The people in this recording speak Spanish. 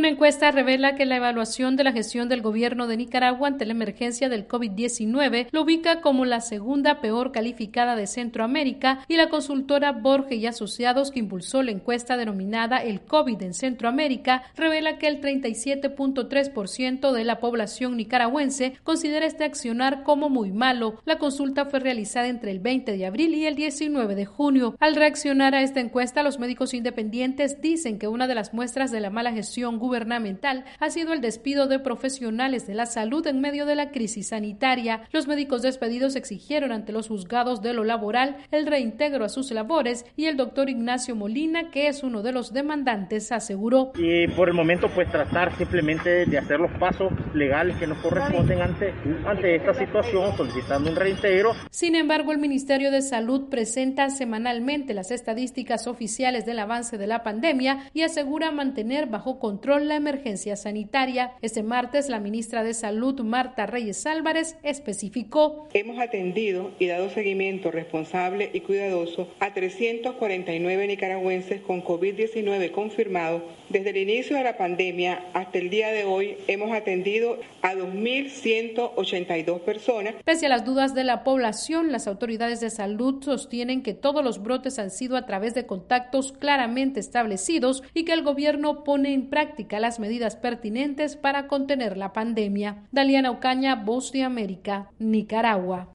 Una encuesta revela que la evaluación de la gestión del gobierno de Nicaragua ante la emergencia del COVID-19 lo ubica como la segunda peor calificada de Centroamérica, y la consultora Borges y Asociados, que impulsó la encuesta denominada El COVID en Centroamérica, revela que el 37.3% de la población nicaragüense considera este accionar como muy malo. La consulta fue realizada entre el 20 de abril y el 19 de junio. Al reaccionar a esta encuesta, los médicos independientes dicen que una de las muestras de la mala gestión gubernamental ha sido el despido de profesionales de la salud en medio de la crisis sanitaria. Los médicos despedidos exigieron ante los juzgados de lo laboral el reintegro a sus labores, y el doctor Ignacio Molina, que es uno de los demandantes, aseguró: y por el momento pues tratar simplemente de hacer los pasos legales que nos corresponden ante esta situación, solicitando un reintegro. Sin embargo, el Ministerio de Salud presenta semanalmente las estadísticas oficiales del avance de la pandemia y asegura mantener bajo control la emergencia sanitaria. Este martes, la ministra de Salud, Marta Reyes Álvarez, especificó: hemos atendido y dado seguimiento responsable y cuidadoso a 349 nicaragüenses con COVID-19 confirmados. Desde el inicio de la pandemia hasta el día de hoy hemos atendido a 2.182 personas. Pese a las dudas de la población, las autoridades de salud sostienen que todos los brotes han sido a través de contactos claramente establecidos y que el gobierno pone en práctica las medidas pertinentes para contener la pandemia. Daliana Ocaña, Voz de América, Nicaragua.